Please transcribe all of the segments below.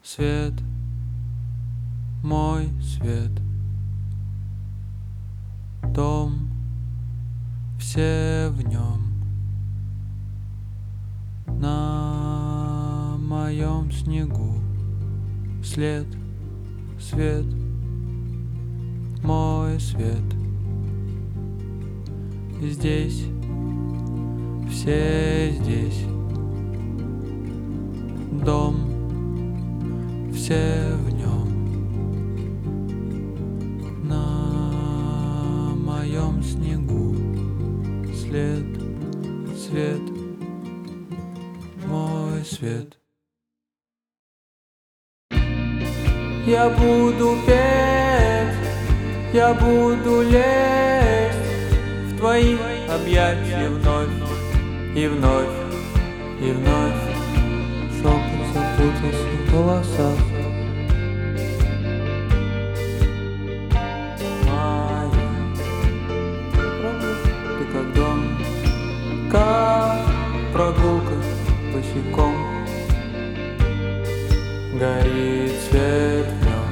Свет, мой свет, дом, все в нем. На моем снегу след, свет, мой свет. Здесь, все здесь, дом, все в нем. На моем снегу след, свет, мой свет. Я буду петь, я буду лезть в твои объятия вновь и вновь, и вновь. Шепот запутался в волосах моя. Ты как дом, как прогулка босиком. Горит свет в нем.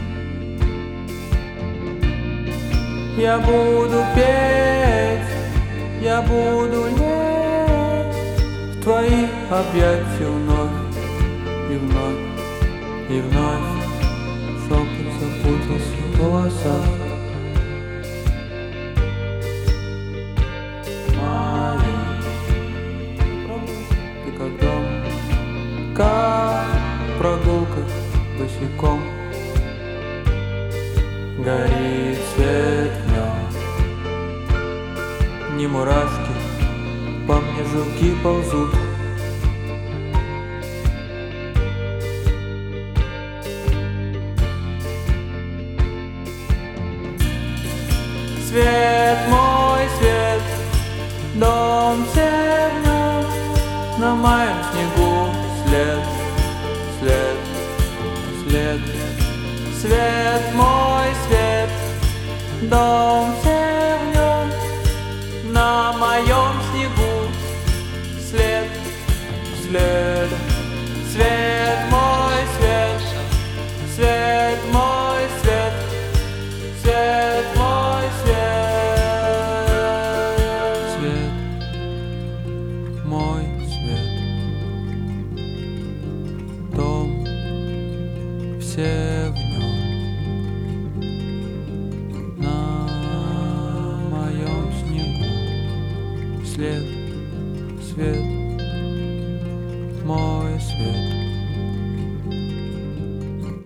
Я буду петь, я буду лезть в твои объятия вновь и вновь, и вновь. Шепот запутался в волосах моих. Ты как дом, как прогулка босиком. Горит свет в нем. Не мурашки, по мне жилки ползут. Свет, мой свет, дом, все в нем. На моем снегу след, след, след. Свет, мой свет, дом, все в нем. На моем снегу след, след. Свет, мой свет, свет, мой свет, свет, мой свет. Свет, мой свет, дом, все в нем.